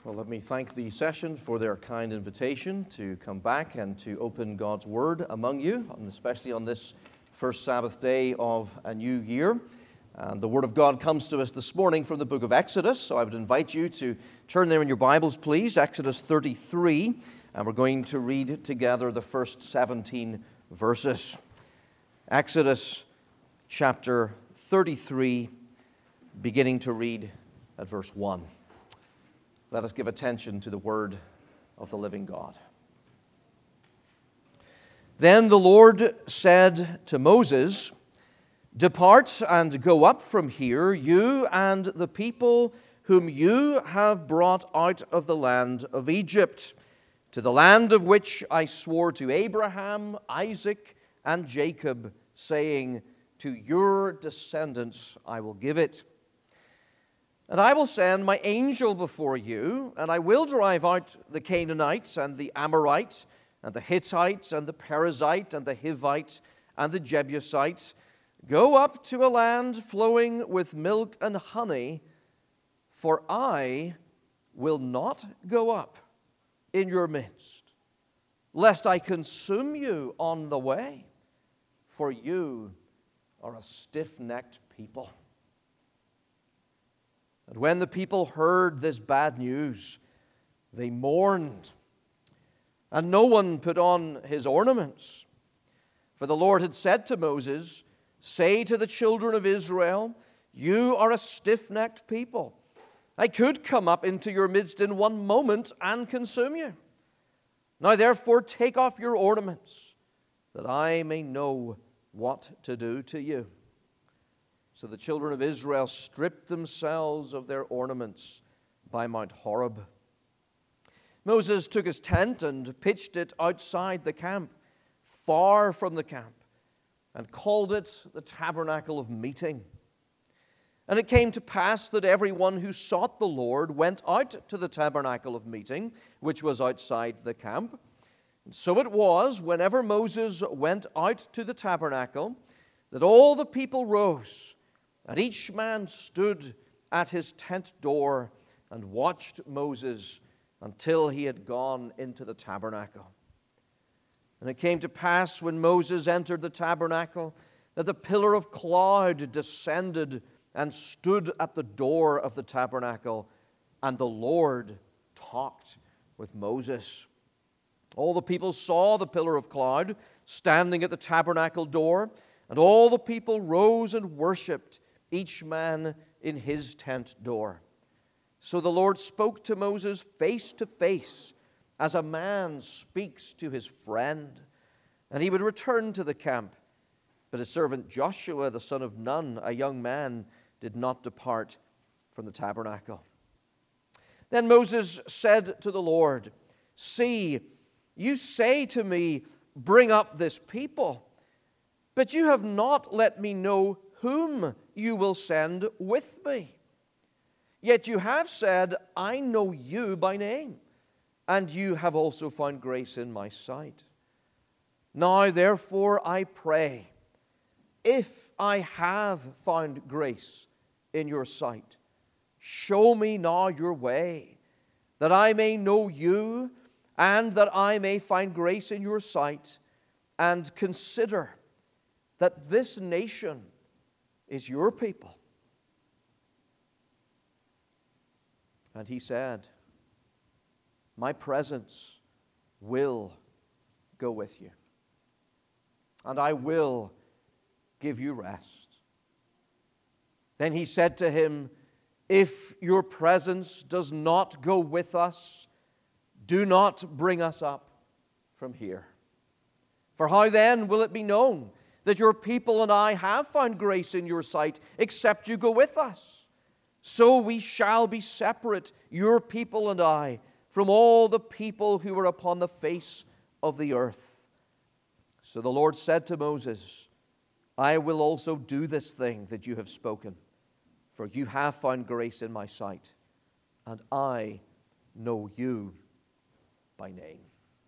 Well, let me thank the session for their kind invitation to come back and to open God's Word among you, and especially on this first Sabbath day of a new year. And the Word of God comes to us this morning from the book of Exodus, so I would invite you to turn there in your Bibles, please, Exodus 33, and we're going to read together the first 17 verses. Exodus chapter 33, beginning to read at verse 1. Let us give attention to the word of the living God. Then the Lord said to Moses, "Depart and go up from here, you and the people whom you have brought out of the land of Egypt, to the land of which I swore to Abraham, Isaac, and Jacob, saying, to your descendants I will give it. And I will send my angel before you, and I will drive out the Canaanites and the Amorites and the Hittites and the Perizzite and the Hivite and the Jebusite. Go up to a land flowing with milk and honey, for I will not go up in your midst, lest I consume you on the way, for you are a stiff-necked people." And when the people heard this bad news, they mourned, and no one put on his ornaments. For the Lord had said to Moses, "Say to the children of Israel, you are a stiff-necked people. I could come up into your midst in one moment and consume you. Now therefore take off your ornaments, that I may know what to do to you." So the children of Israel stripped themselves of their ornaments by Mount Horeb. Moses took his tent and pitched it outside the camp, far from the camp, and called it the tabernacle of meeting. And it came to pass that everyone who sought the Lord went out to the tabernacle of meeting, which was outside the camp. And so it was, whenever Moses went out to the tabernacle, that all the people rose, and each man stood at his tent door and watched Moses until he had gone into the tabernacle. And it came to pass when Moses entered the tabernacle that the pillar of cloud descended and stood at the door of the tabernacle, and the Lord talked with Moses. All the people saw the pillar of cloud standing at the tabernacle door, and all the people rose and worshipped, each man in his tent door. So the Lord spoke to Moses face to face, as a man speaks to his friend. And he would return to the camp. But his servant Joshua, the son of Nun, a young man, did not depart from the tabernacle. Then Moses said to the Lord, "See, you say to me, bring up this people, but you have not let me know whom you will send with me. Yet you have said, I know you by name, and you have also found grace in my sight. Now therefore I pray, if I have found grace in your sight, show me now your way, that I may know you, and that I may find grace in your sight, and consider that this nation is your people." And he said, "My presence will go with you, and I will give you rest." Then he said to him, "If your presence does not go with us, do not bring us up from here. For how then will it be known that your people and I have found grace in your sight, except you go with us? So we shall be separate, your people and I, from all the people who are upon the face of the earth." So the Lord said to Moses, "I will also do this thing that you have spoken, for you have found grace in my sight, and I know you by name."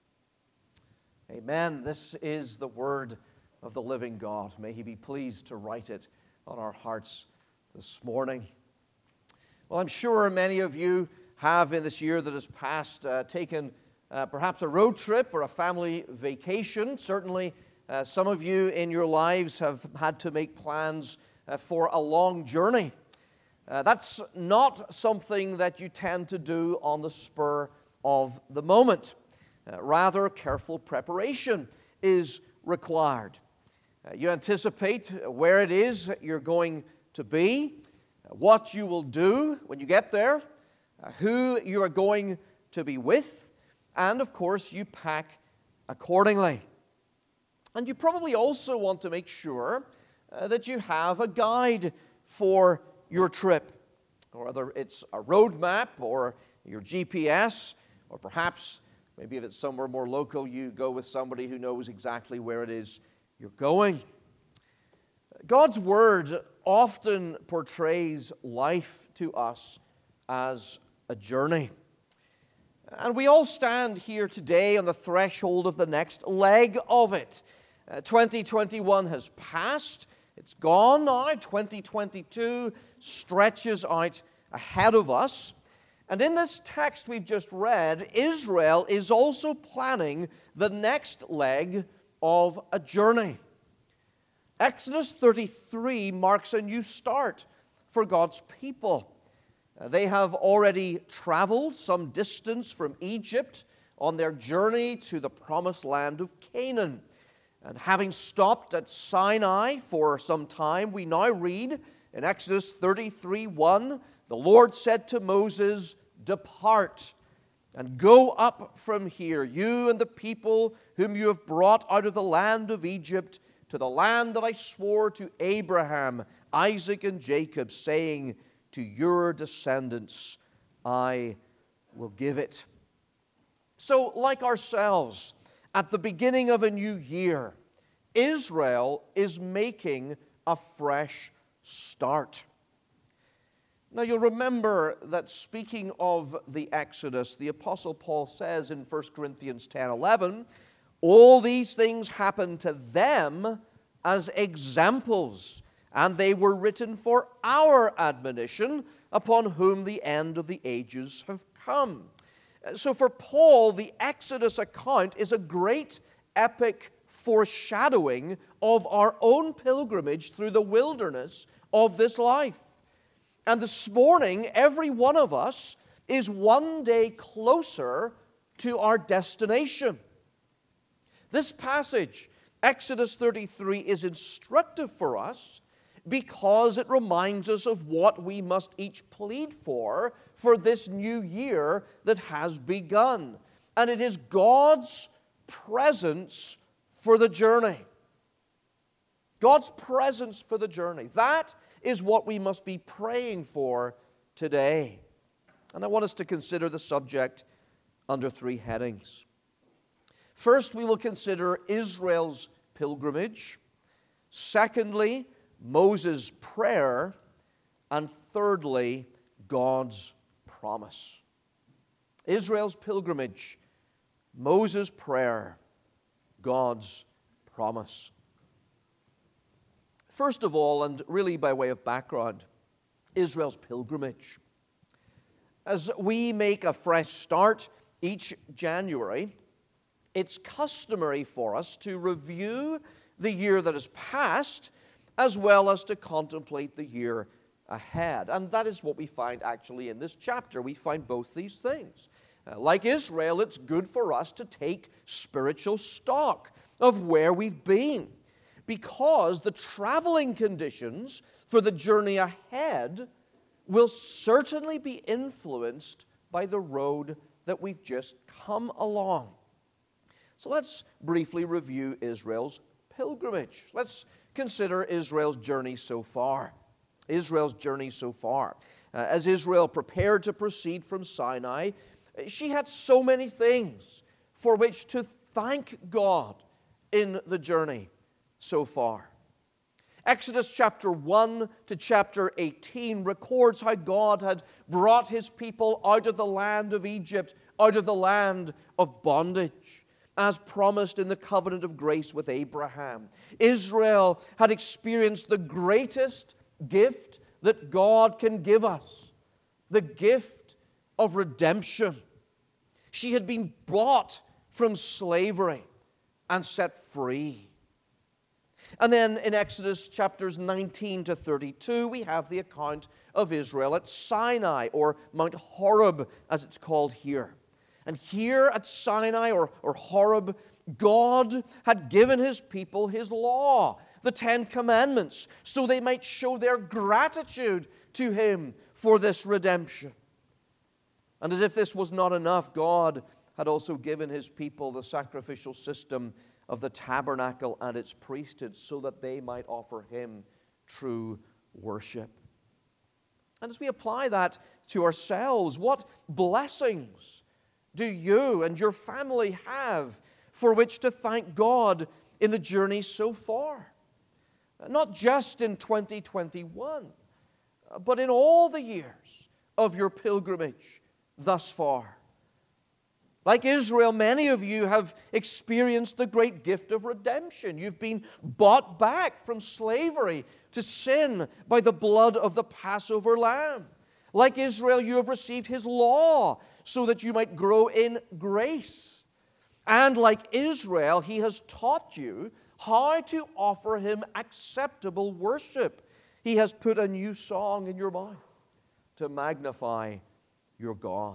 Amen. This is the word of the living God. May He be pleased to write it on our hearts this morning. Well, I'm sure many of you have in this year that has passed taken perhaps a road trip or a family vacation. Certainly, some of you in your lives have had to make plans for a long journey. That's not something that you tend to do on the spur of the moment. Rather, careful preparation is required. You anticipate where it is you're going to be, what you will do when you get there, who you are going to be with, and of course you pack accordingly. And you probably also want to make sure that you have a guide for your trip, or whether it's a road map or your GPS, or perhaps maybe if it's somewhere more local, you go with somebody who knows exactly where it is you're going. God's Word often portrays life to us as a journey. And we all stand here today on the threshold of the next leg of it. 2021 has passed. It's gone now. 2022 stretches out ahead of us. And in this text we've just read, Israel is also planning the next leg of a journey. Exodus 33 marks a new start for God's people. They have already traveled some distance from Egypt on their journey to the promised land of Canaan. And having stopped at Sinai for some time, we now read in Exodus 33:1, the Lord said to Moses, "Depart and go up from here, you and the people whom you have brought out of the land of Egypt, to the land that I swore to Abraham, Isaac, and Jacob, saying, to your descendants I will give it." So, like ourselves, at the beginning of a new year, Israel is making a fresh start. Now, you'll remember that speaking of the Exodus, the Apostle Paul says in 1 Corinthians 10:11, all these things happened to them as examples, and they were written for our admonition, upon whom the end of the ages have come. So for Paul, the Exodus account is a great epic foreshadowing of our own pilgrimage through the wilderness of this life. And this morning, every one of us is one day closer to our destination. This passage, Exodus 33, is instructive for us because it reminds us of what we must each plead for this new year that has begun. And it is God's presence for the journey. God's presence for the journey. That is what we must be praying for today. And I want us to consider the subject under three headings. First, we will consider Israel's pilgrimage. Secondly, Moses' prayer. And thirdly, God's promise. Israel's pilgrimage, Moses' prayer, God's promise. First of all, and really by way of background, Israel's pilgrimage. As we make a fresh start each January, it's customary for us to review the year that has passed as well as to contemplate the year ahead. And that is what we find actually in this chapter. We find both these things. Like Israel, it's good for us to take spiritual stock of where we've been, because the traveling conditions for the journey ahead will certainly be influenced by the road that we've just come along. So let's briefly review Israel's pilgrimage. Let's consider Israel's journey so far. Israel's journey so far. As Israel prepared to proceed from Sinai, she had so many things for which to thank God in the journey so far. Exodus chapter 1 to chapter 18 records how God had brought His people out of the land of Egypt, out of the land of bondage, as promised in the covenant of grace with Abraham. Israel had experienced the greatest gift that God can give us, the gift of redemption. She had been bought from slavery and set free. And then in Exodus chapters 19 to 32, we have the account of Israel at Sinai, or Mount Horeb, as it's called here. And here at Sinai, or Horeb, God had given His people His law, the Ten Commandments, so they might show their gratitude to Him for this redemption. And as if this was not enough, God had also given His people the sacrificial system of the tabernacle and its priesthood so that they might offer Him true worship. And as we apply that to ourselves, what blessings do you and your family have for which to thank God in the journey so far? Not just in 2021, but in all the years of your pilgrimage thus far. Like Israel, many of you have experienced the great gift of redemption. You've been bought back from slavery to sin by the blood of the Passover lamb. Like Israel, you have received His law so that you might grow in grace. And like Israel, He has taught you how to offer Him acceptable worship. He has put a new song in your mouth to magnify your God.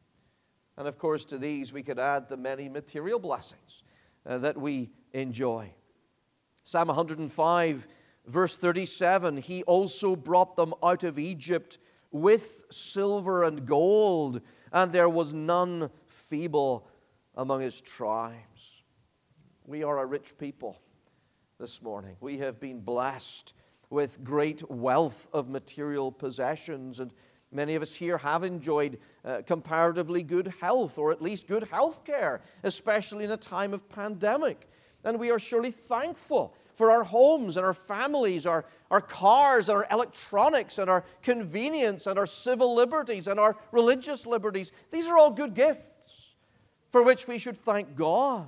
And of course, to these we could add the many material blessings that we enjoy. Psalm 105, verse 37, He also brought them out of Egypt with silver and gold, and there was none feeble among His tribes. We are a rich people this morning. We have been blessed with great wealth of material possessions, and many of us here have enjoyed comparatively good health, or at least good health care, especially in a time of pandemic. And we are surely thankful for our homes and our families, our cars and our electronics and our convenience and our civil liberties and our religious liberties. These are all good gifts for which we should thank God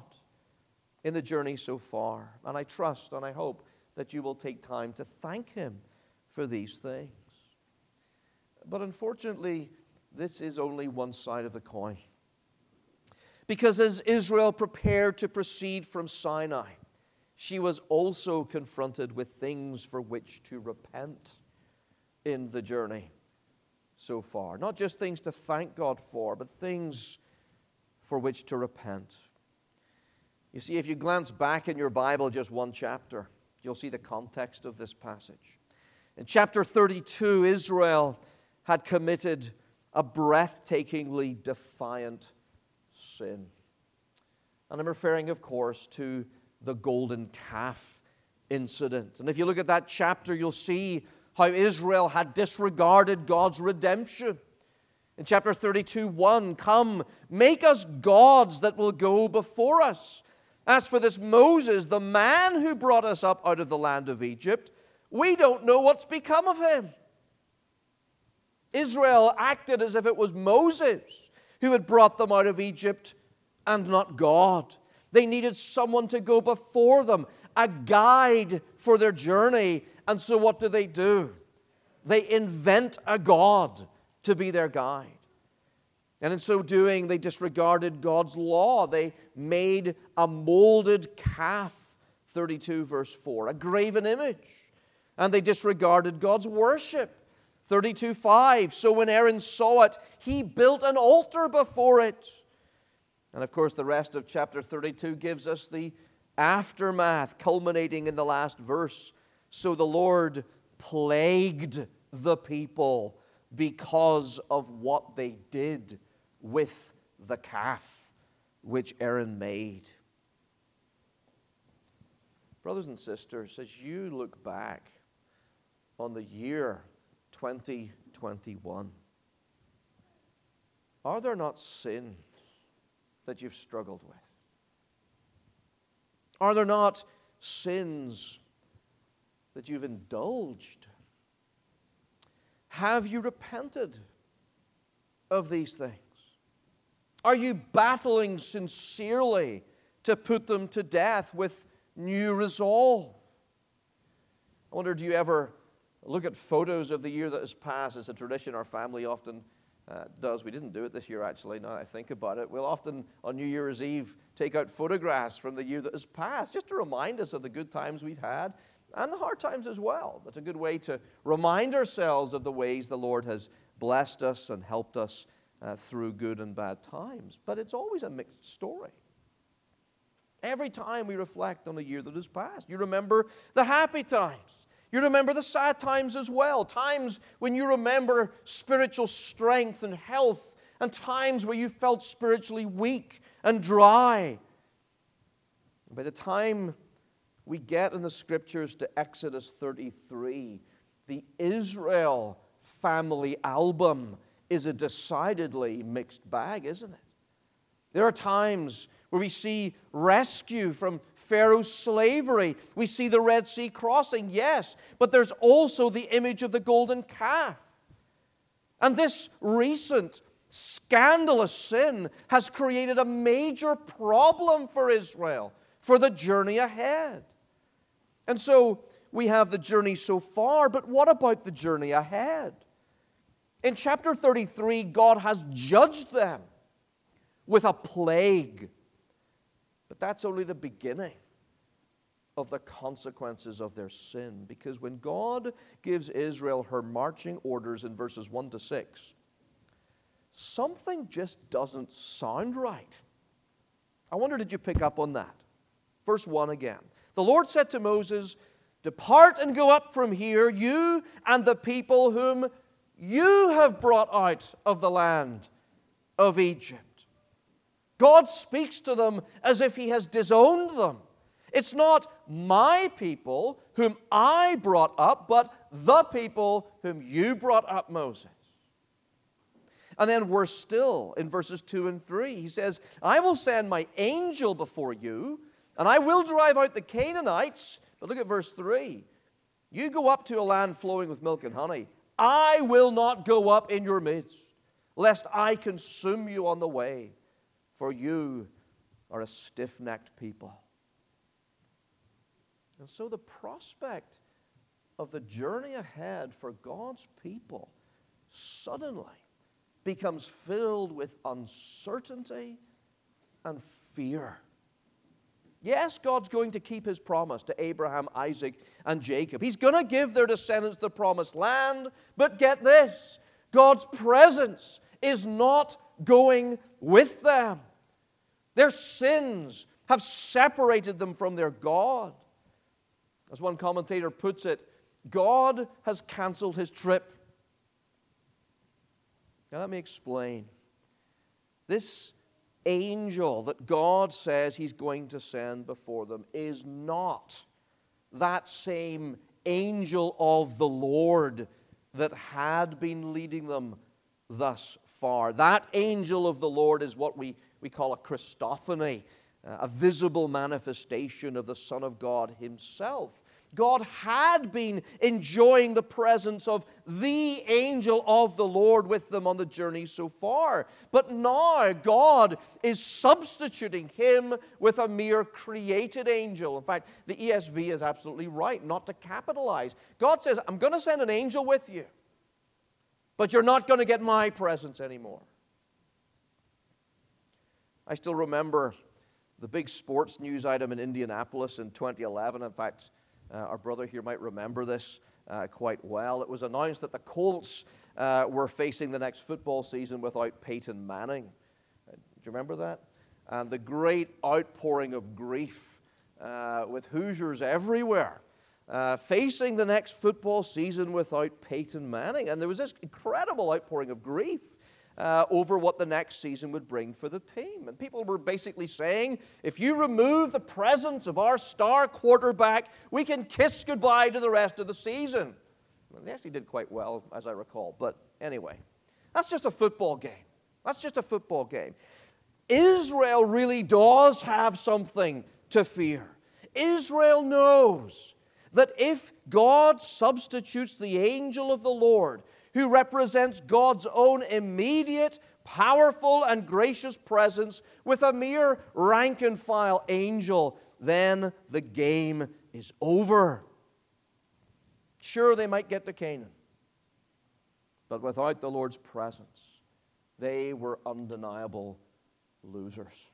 in the journey so far. And I trust and I hope that you will take time to thank Him for these things. But unfortunately, this is only one side of the coin. Because as Israel prepared to proceed from Sinai, she was also confronted with things for which to repent in the journey so far. Not just things to thank God for, but things for which to repent. You see, if you glance back in your Bible just one chapter, you'll see the context of this passage. In chapter 32, Israel had committed a breathtakingly defiant sin. And I'm referring, of course, to the golden calf incident. And if you look at that chapter, you'll see how Israel had disregarded God's redemption. In chapter 32:1, come, make us gods that will go before us. As for this Moses, the man who brought us up out of the land of Egypt, we don't know what's become of him. Israel acted as if it was Moses who had brought them out of Egypt and not God. They needed someone to go before them, a guide for their journey. And so what do? They invent a God to be their guide. And in so doing, they disregarded God's law. They made a molded calf, 32 verse 4, a graven image. And they disregarded God's worship. 32:5, so when Aaron saw it, he built an altar before it. And of course, the rest of chapter 32 gives us the aftermath, culminating in the last verse. So the Lord plagued the people because of what they did with the calf which Aaron made. Brothers and sisters, as you look back on the year 2021, are there not sins that you've struggled with? Are there not sins that you've indulged? Have you repented of these things? Are you battling sincerely to put them to death with new resolve? I wonder, do you ever look at photos of the year that has passed? It's a tradition our family often does. We didn't do it this year, actually, now that I think about it. We'll often, on New Year's Eve, take out photographs from the year that has passed, just to remind us of the good times we've had and the hard times as well. That's a good way to remind ourselves of the ways the Lord has blessed us and helped us through good and bad times. But it's always a mixed story. Every time we reflect on the year that has passed, you remember the happy times. You remember the sad times as well. Times when you remember spiritual strength and health, and times where you felt spiritually weak and dry. By the time we get in the Scriptures to Exodus 33, the Israel family album is a decidedly mixed bag, isn't it? There are times where we see rescue from Pharaoh's slavery. We see the Red Sea crossing, yes, but there's also the image of the golden calf. And this recent scandalous sin has created a major problem for Israel for the journey ahead. And so we have the journey so far, but what about the journey ahead? In chapter 33, God has judged them with a plague. But that's only the beginning of the consequences of their sin. Because when God gives Israel her marching orders in verses 1 to 6, something just doesn't sound right. I wonder, did you pick up on that? Verse 1 again. The Lord said to Moses, "Depart and go up from here, you and the people whom you have brought out of the land of Egypt." God speaks to them as if He has disowned them. It's not my people whom I brought up, but the people whom you brought up, Moses. And then we're still in verses 2 and 3. He says, "I will send my angel before you, and I will drive out the Canaanites." But look at verse 3. "You go up to a land flowing with milk and honey. I will not go up in your midst, lest I consume you on the way. For you are a stiff-necked people." And so the prospect of the journey ahead for God's people suddenly becomes filled with uncertainty and fear. Yes, God's going to keep His promise to Abraham, Isaac, and Jacob. He's going to give their descendants the promised land. But get this, God's presence is not going with them. Their sins have separated them from their God. As one commentator puts it, God has canceled His trip. Now let me explain. This angel that God says He's going to send before them is not that same angel of the Lord that had been leading them thus far. That angel of the Lord is what we call a Christophany, a visible manifestation of the Son of God Himself. God had been enjoying the presence of the angel of the Lord with them on the journey so far. But now God is substituting Him with a mere created angel. In fact, the ESV is absolutely right not to capitalize. God says, "I'm going to send an angel with you, but you're not going to get my presence anymore." I still remember the big sports news item in Indianapolis in 2011. In fact, our brother here might remember this quite well. It was announced that the Colts were facing the next football season without Peyton Manning. Do you remember that? And the great outpouring of grief with Hoosiers everywhere facing the next football season without Peyton Manning. And there was this incredible outpouring of grief over what the next season would bring for the team. And people were basically saying, if you remove the presence of our star quarterback, we can kiss goodbye to the rest of the season. Well, they actually did quite well, as I recall. But anyway, that's just a football game. That's just a football game. Israel really does have something to fear. Israel knows that if God substitutes the angel of the Lord, who represents God's own immediate, powerful, and gracious presence, with a mere rank-and-file angel, then the game is over. Sure, they might get to Canaan, but without the Lord's presence, they were undeniable losers.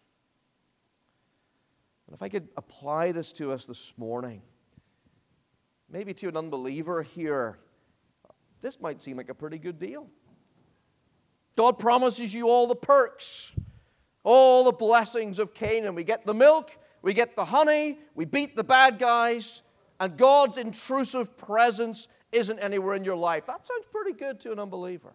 And if I could apply this to us this morning, maybe to an unbeliever here, this might seem like a pretty good deal. God promises you all the perks, all the blessings of Canaan. We get the milk, we get the honey, we beat the bad guys, and God's intrusive presence isn't anywhere in your life. That sounds pretty good to an unbeliever.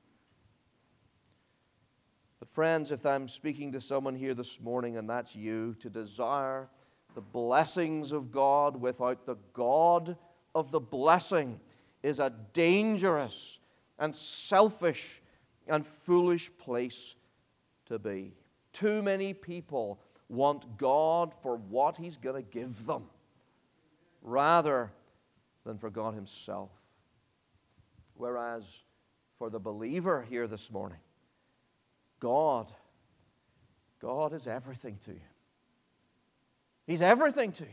But friends, if I'm speaking to someone here this morning, and that's you, to desire the blessings of God without the God of the blessing is a dangerous and selfish and foolish place to be. Too many people want God for what He's going to give them, rather than for God Himself. Whereas for the believer here this morning, God is everything to you. He's everything to you.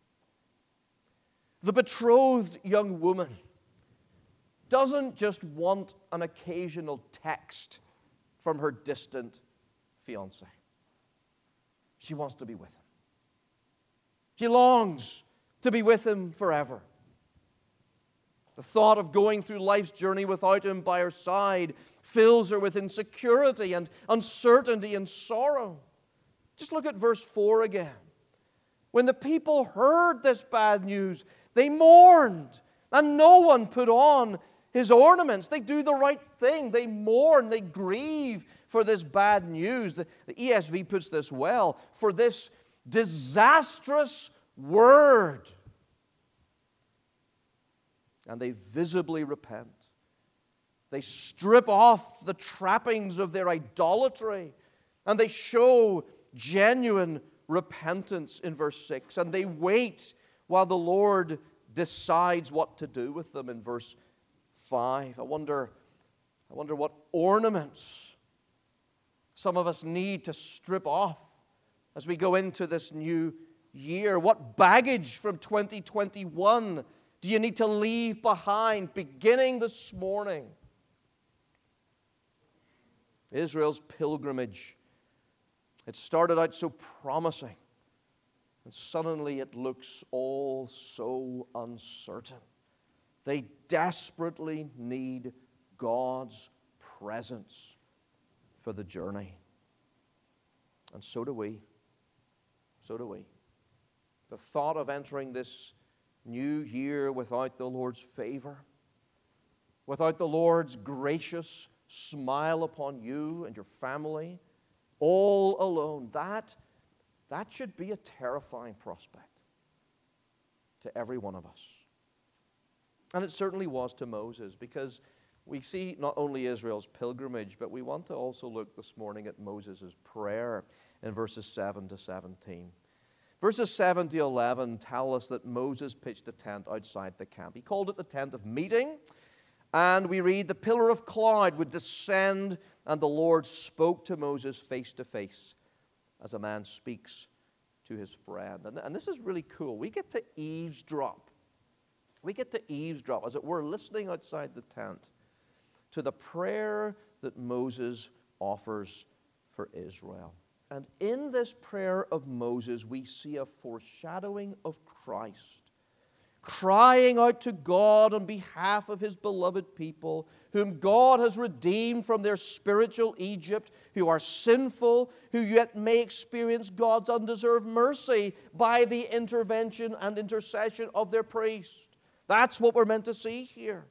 The betrothed young woman doesn't just want an occasional text from her distant fiancé. She wants to be with him. She longs to be with him forever. The thought of going through life's journey without him by her side fills her with insecurity and uncertainty and sorrow. Just look at verse 4 again. When the people heard this bad news, they mourned, and no one put on his ornaments. They do the right thing. They mourn, they grieve for this bad news. The ESV puts this well, for this disastrous word. And they visibly repent. They strip off the trappings of their idolatry, and they show genuine repentance in verse 6. And they wait while the Lord decides what to do with them in verse 5. I wonder what ornaments some of us need to strip off as we go into this new year. What baggage from 2021 do you need to leave behind beginning this morning? Israel's pilgrimage, it started out so promising, and suddenly it looks all so uncertain. They desperately need God's presence for the journey. And so do we. So do we. The thought of entering this new year without the Lord's favor, without the Lord's gracious smile upon you and your family, all alone, that should be a terrifying prospect to every one of us. And it certainly was to Moses, because we see not only Israel's pilgrimage, but we want to also look this morning at Moses' prayer in verses 7 to 17. Verses 7 to 11 tell us that Moses pitched a tent outside the camp. He called it the tent of meeting, and we read, the pillar of cloud would descend, and the Lord spoke to Moses face to face, as a man speaks to his friend. And this is really cool. We get to eavesdrop. We get to eavesdrop, as it were, listening outside the tent to the prayer that Moses offers for Israel. And in this prayer of Moses, we see a foreshadowing of Christ, crying out to God on behalf of His beloved people, whom God has redeemed from their spiritual Egypt, who are sinful, who yet may experience God's undeserved mercy by the intervention and intercession of their priest. That's what we're meant to see here.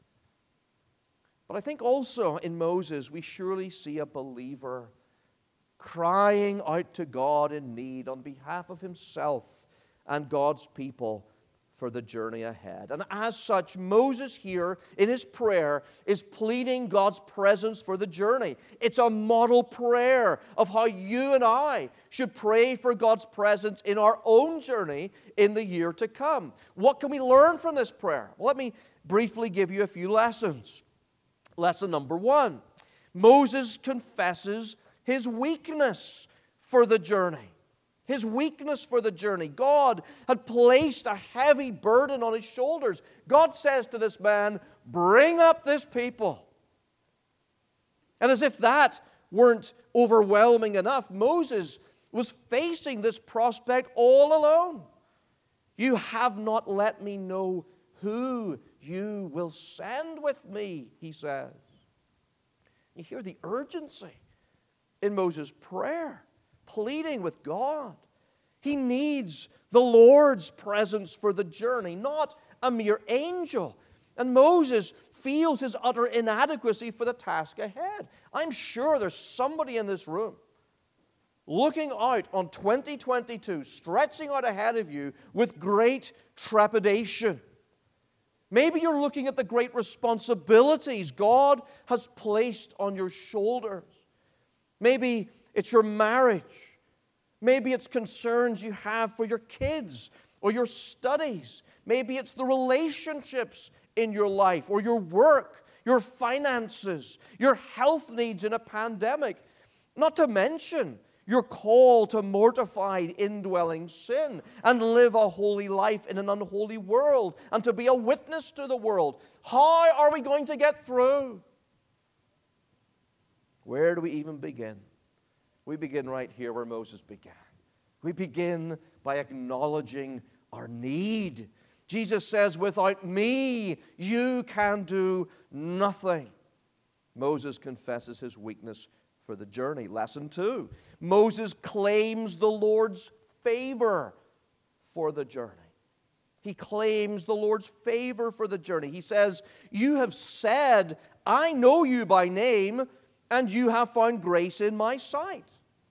But I think also in Moses, we surely see a believer crying out to God in need on behalf of himself and God's people for the journey ahead. And as such, Moses here in his prayer is pleading God's presence for the journey. It's a model prayer of how you and I should pray for God's presence in our own journey in the year to come. What can we learn from this prayer? Well, let me briefly give you a few lessons. Lesson number 1, Moses confesses his weakness for the journey. His weakness for the journey. God had placed a heavy burden on his shoulders. God says to this man, bring up this people. And as if that weren't overwhelming enough, Moses was facing this prospect all alone. You have not let me know who you will send with me, he says. You hear the urgency in Moses' prayer, pleading with God. He needs the Lord's presence for the journey, not a mere angel. And Moses feels his utter inadequacy for the task ahead. I'm sure there's somebody in this room looking out on 2022, stretching out ahead of you with great trepidation. Maybe you're looking at the great responsibilities God has placed on your shoulders. Maybe it's your marriage. Maybe it's concerns you have for your kids or your studies. Maybe it's the relationships in your life or your work, your finances, your health needs in a pandemic. Not to mention your call to mortify indwelling sin and live a holy life in an unholy world and to be a witness to the world. How are we going to get through? Where do we even begin? We begin right here where Moses began. We begin by acknowledging our need. Jesus says, without me, you can do nothing. Moses confesses his weakness for the journey. Lesson 2, Moses claims the Lord's favor for the journey. He claims the Lord's favor for the journey. He says, you have said, I know you by name, and you have found grace in my sight.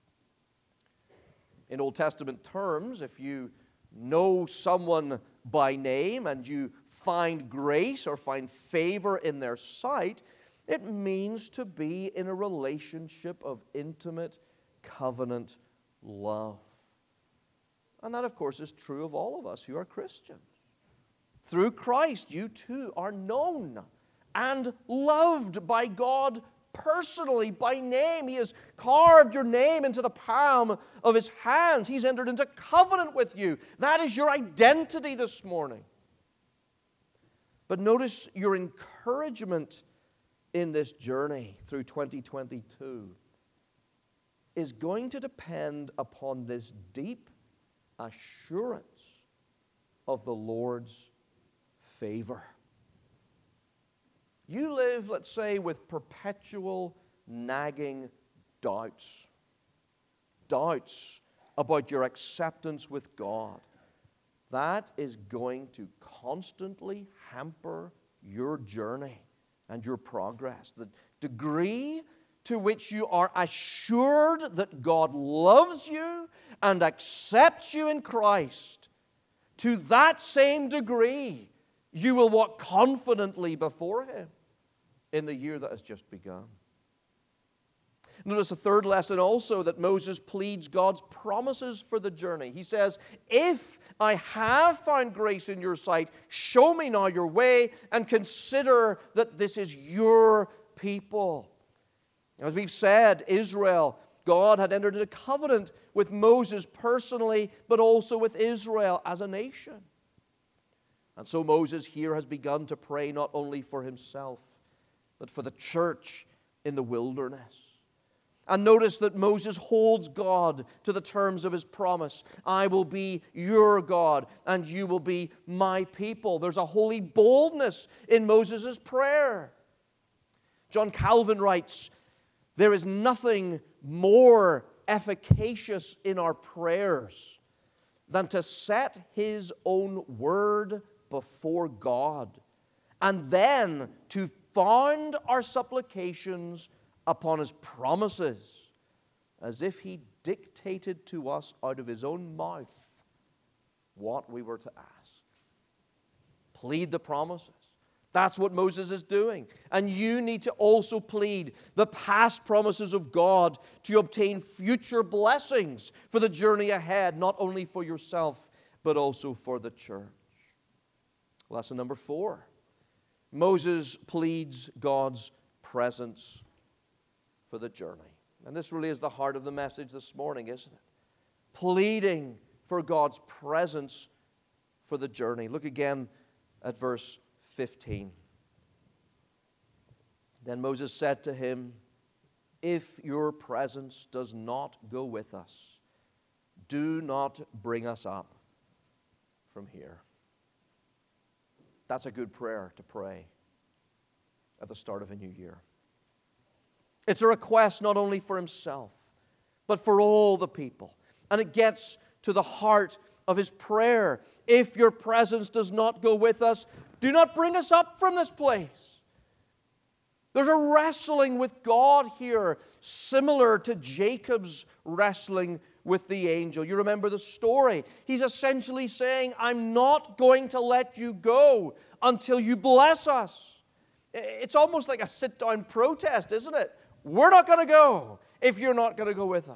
In Old Testament terms, if you know someone by name and you find grace or find favor in their sight, it means to be in a relationship of intimate covenant love. And that, of course, is true of all of us who are Christians. Through Christ, you too are known and loved by God personally, by name. He has carved your name into the palm of His hands. He's entered into covenant with you. That is your identity this morning. But notice your encouragement in this journey through 2022 is going to depend upon this deep assurance of the Lord's favor. You live, let's say, with perpetual nagging doubts. Doubts about your acceptance with God. That is going to constantly hamper your journey and your progress. The degree to which you are assured that God loves you and accepts you in Christ, to that same degree, you will walk confidently before Him in the year that has just begun. Notice a third lesson also, that Moses pleads God's promises for the journey. He says, if I have found grace in your sight, show me now your way and consider that this is your people. As we've said, Israel, God had entered into covenant with Moses personally, but also with Israel as a nation. And so Moses here has begun to pray not only for himself, but for the church in the wilderness. And notice that Moses holds God to the terms of his promise. I will be your God, and you will be my people. There's a holy boldness in Moses' prayer. John Calvin writes, there is nothing more efficacious in our prayers than to set His own word before God, and then to found our supplications upon His promises, as if He dictated to us out of His own mouth what we were to ask. Plead the promises. That's what Moses is doing. And you need to also plead the past promises of God to obtain future blessings for the journey ahead, not only for yourself, but also for the church. Lesson number 4. Moses pleads God's presence for the journey. And this really is the heart of the message this morning, isn't it? Pleading for God's presence for the journey. Look again at verse 15. Then Moses said to him, if your presence does not go with us, do not bring us up from here. That's a good prayer to pray at the start of a new year. It's a request not only for himself, but for all the people. And it gets to the heart of his prayer. If your presence does not go with us, do not bring us up from this place. There's a wrestling with God here, similar to Jacob's wrestling with the angel. You remember the story. He's essentially saying, I'm not going to let you go until you bless us. It's almost like a sit-down protest, isn't it? We're not going to go if you're not going to go with us.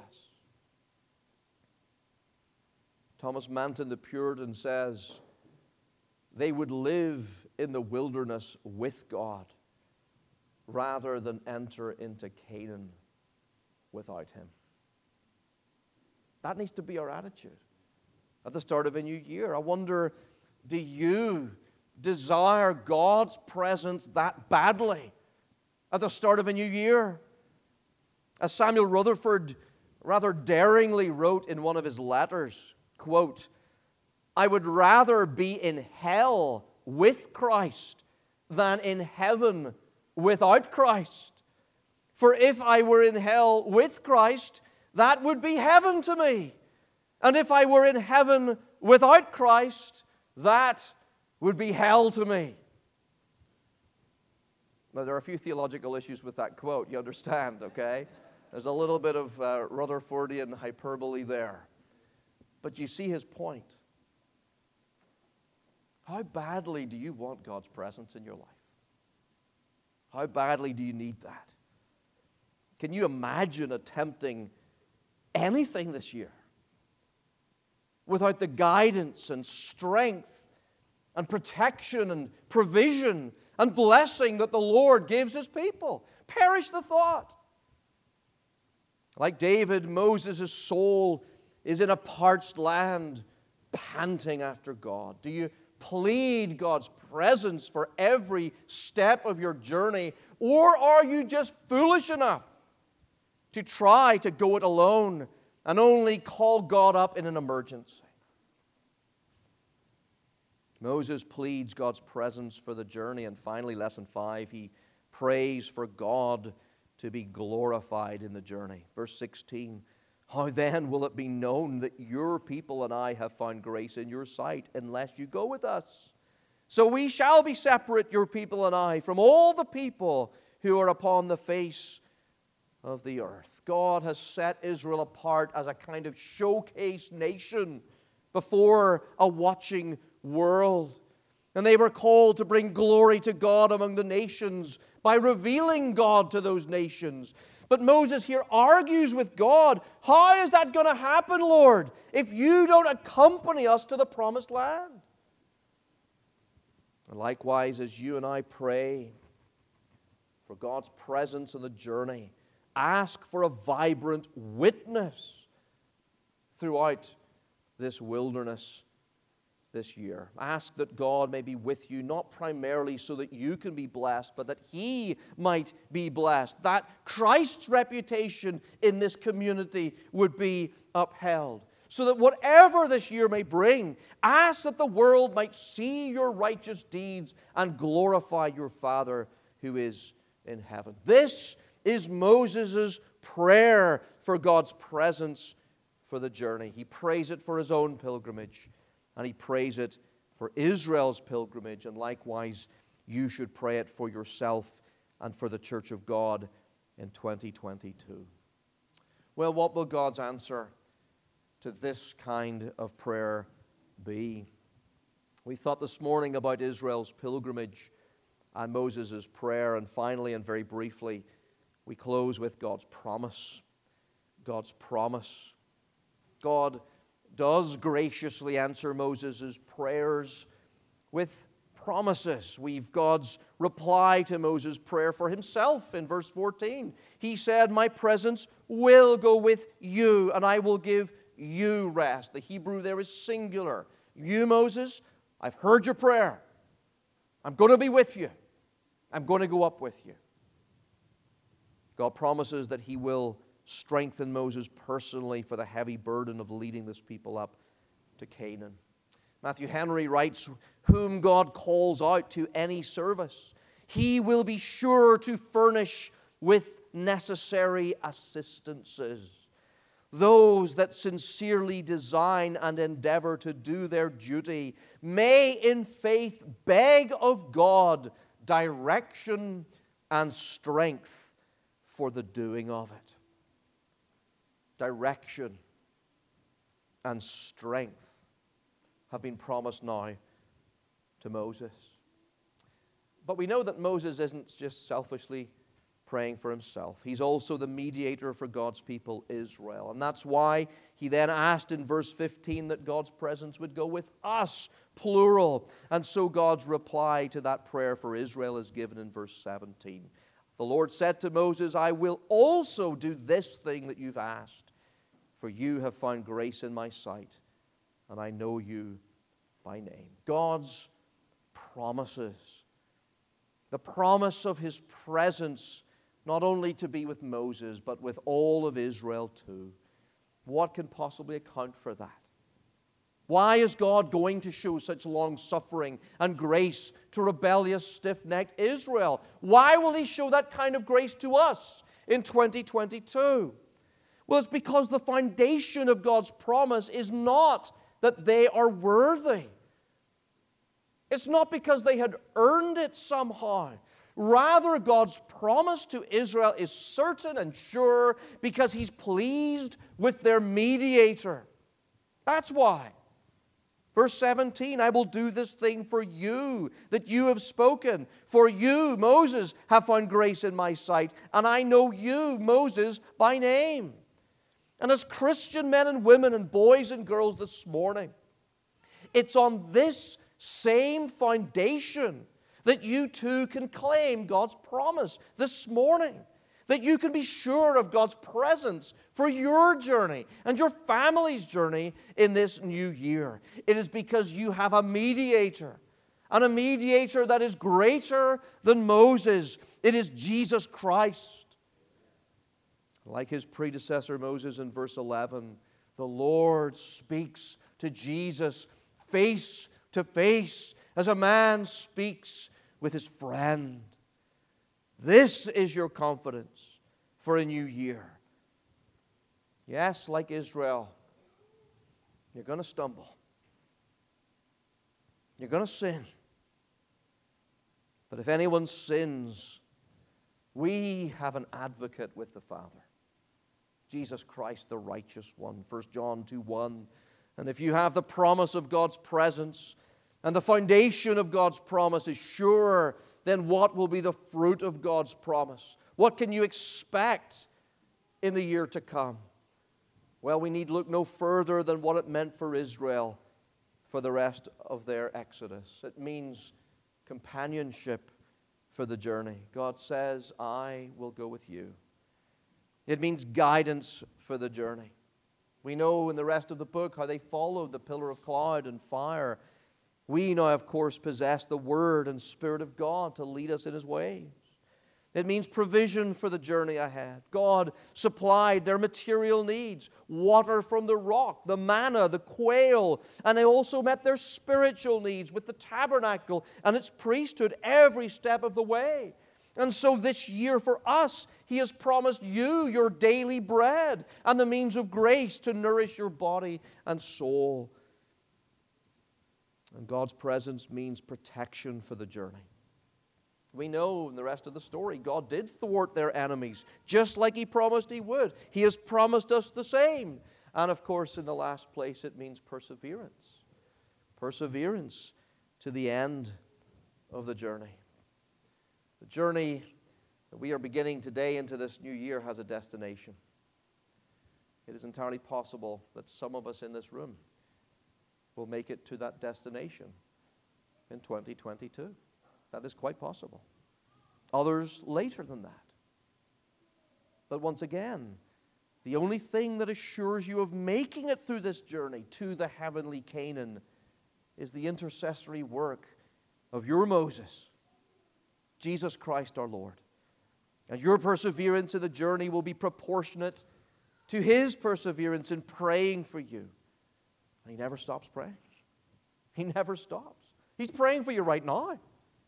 Thomas Manton, the Puritan, says they would live in the wilderness with God rather than enter into Canaan without him. That needs to be our attitude at the start of a new year. I wonder, do you desire God's presence that badly at the start of a new year? As Samuel Rutherford rather daringly wrote in one of his letters, quote, I would rather be in hell with Christ than in heaven without Christ. For if I were in hell with Christ, that would be heaven to me. And if I were in heaven without Christ, that would be hell to me. Now, there are a few theological issues with that quote, you understand, okay? There's a little bit of Rutherfordian hyperbole there. But you see his point. How badly do you want God's presence in your life? How badly do you need that? Can you imagine attempting anything this year without the guidance and strength and protection and provision and blessing that the Lord gives his people? Perish the thought. Like David, Moses' soul is in a parched land, panting after God. Do you plead God's presence for every step of your journey, or are you just foolish enough to try to go it alone and only call God up in an emergency? Moses pleads God's presence for the journey, and finally, lesson 5, he prays for God to be glorified in the journey. Verse 16, how then will it be known that your people and I have found grace in your sight unless you go with us? So we shall be separate, your people and I, from all the people who are upon the face of the earth. God has set Israel apart as a kind of showcase nation before a watching world. And they were called to bring glory to God among the nations by revealing God to those nations. But Moses here argues with God. How is that going to happen, Lord, if you don't accompany us to the promised land? And likewise, as you and I pray for God's presence in the journey, ask for a vibrant witness throughout this wilderness this year. Ask that God may be with you, not primarily so that you can be blessed, but that He might be blessed, that Christ's reputation in this community would be upheld, so that whatever this year may bring, ask that the world might see your righteous deeds and glorify your Father who is in heaven. This is Moses' prayer for God's presence for the journey. He prays it for his own pilgrimage, and he prays it for Israel's pilgrimage, and likewise, you should pray it for yourself and for the Church of God in 2022. Well, what will God's answer to this kind of prayer be? We thought this morning about Israel's pilgrimage and Moses' prayer, and finally and very briefly, we close with God's promise. God's promise. God does graciously answer Moses' prayers with promises. We've God's reply to Moses' prayer for himself in verse 14. He said, my presence will go with you, and I will give you rest. The Hebrew there is singular. You, Moses, I've heard your prayer. I'm going to be with you. I'm going to go up with you. God promises that He will strengthen Moses personally for the heavy burden of leading this people up to Canaan. Matthew Henry writes, "Whom God calls out to any service, He will be sure to furnish with necessary assistances. Those that sincerely design and endeavor to do their duty may in faith beg of God direction and strength for the doing of it." Direction and strength have been promised now to Moses. But we know that Moses isn't just selfishly praying for himself. He's also the mediator for God's people, Israel. And that's why he then asked in verse 15 that God's presence would go with us, plural. And so God's reply to that prayer for Israel is given in verse 17. The Lord said to Moses, "I will also do this thing that you've asked, for you have found grace in my sight, and I know you by name." God's promises. The promise of His presence, not only to be with Moses, but with all of Israel too. What can possibly account for that? Why is God going to show such long-suffering and grace to rebellious, stiff-necked Israel? Why will He show that kind of grace to us in 2022? Well, it's because the foundation of God's promise is not that they are worthy. It's not because they had earned it somehow. Rather, God's promise to Israel is certain and sure because He's pleased with their mediator. That's why. Verse 17, "I will do this thing for you that you have spoken. For you, Moses, have found grace in my sight, and I know you, Moses, by name." And as Christian men and women and boys and girls this morning, it's on this same foundation that you too can claim God's promise this morning. That you can be sure of God's presence for your journey and your family's journey in this new year. It is because you have a mediator, and a mediator that is greater than Moses. It is Jesus Christ. Like his predecessor Moses in verse 11, the Lord speaks to Jesus face to face as a man speaks with his friend. This is your confidence for a new year. Yes, like Israel, you're going to stumble. You're going to sin. But if anyone sins, we have an advocate with the Father, Jesus Christ, the righteous one. 1 John 2:1. And if you have the promise of God's presence, and the foundation of God's promise is sure, then what will be the fruit of God's promise? What can you expect in the year to come? Well, we need look no further than what it meant for Israel for the rest of their exodus. It means companionship for the journey. God says, "I will go with you." It means guidance for the journey. We know in the rest of the book how they followed the pillar of cloud and fire. We now, of course, possess the Word and Spirit of God to lead us in His ways. It means provision for the journey ahead. God supplied their material needs, water from the rock, the manna, the quail, and they also met their spiritual needs with the tabernacle and its priesthood every step of the way. And so this year for us, He has promised you your daily bread and the means of grace to nourish your body and soul. And God's presence means protection for the journey. We know in the rest of the story, God did thwart their enemies, just like He promised He would. He has promised us the same. And of course, in the last place, it means perseverance. Perseverance to the end of the journey. The journey that we are beginning today into this new year has a destination. It is entirely possible that some of us in this room will make it to that destination in 2022. That is quite possible. Others later than that. But once again, the only thing that assures you of making it through this journey to the heavenly Canaan is the intercessory work of your Moses, Jesus Christ our Lord. And your perseverance in the journey will be proportionate to His perseverance in praying for you. And He never stops praying. He never stops. He's praying for you right now.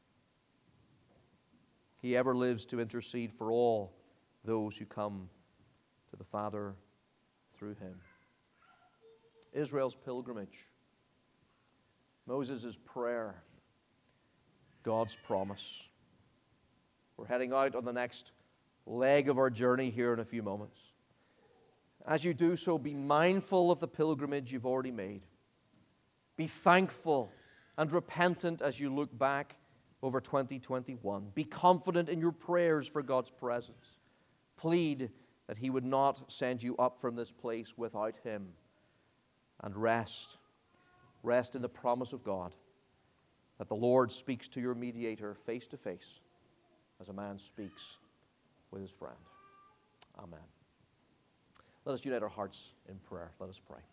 He ever lives to intercede for all those who come to the Father through Him. Israel's pilgrimage, Moses' prayer, God's promise. We're heading out on the next leg of our journey here in a few moments. As you do so, be mindful of the pilgrimage you've already made. Be thankful and repentant as you look back over 2021. Be confident in your prayers for God's presence. Plead that He would not send you up from this place without Him. And rest in the promise of God that the Lord speaks to your mediator face to face as a man speaks with his friend. Amen. Let us unite our hearts in prayer. Let us pray.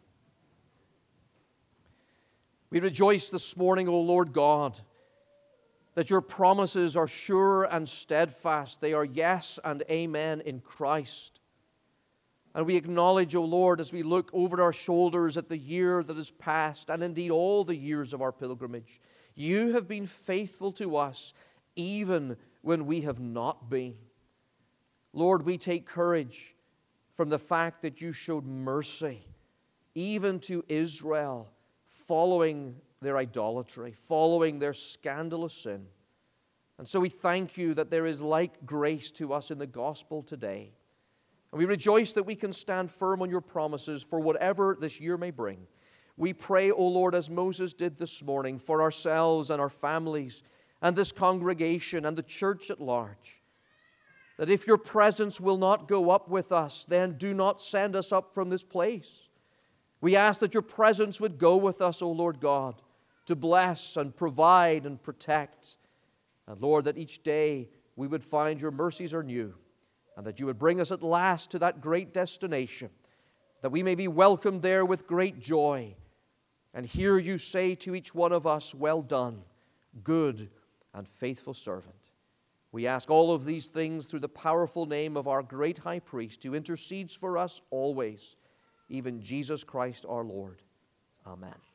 We rejoice this morning, O Lord God, that your promises are sure and steadfast. They are yes and amen in Christ. And we acknowledge, O Lord, as we look over our shoulders at the year that has passed, and indeed all the years of our pilgrimage, you have been faithful to us even when we have not been. Lord, we take courage from the fact that you showed mercy even to Israel following their idolatry, following their scandalous sin. And so we thank you that there is like grace to us in the gospel today. And we rejoice that we can stand firm on your promises for whatever this year may bring. We pray, O Lord, as Moses did this morning, for ourselves and our families and this congregation and the church at large, that if your presence will not go up with us, then do not send us up from this place. We ask that your presence would go with us, O Lord God, to bless and provide and protect. And Lord, that each day we would find your mercies are new, and that you would bring us at last to that great destination, that we may be welcomed there with great joy, and hear you say to each one of us, well done, good and faithful servant. We ask all of these things through the powerful name of our great high priest, who intercedes for us always, even Jesus Christ our Lord. Amen.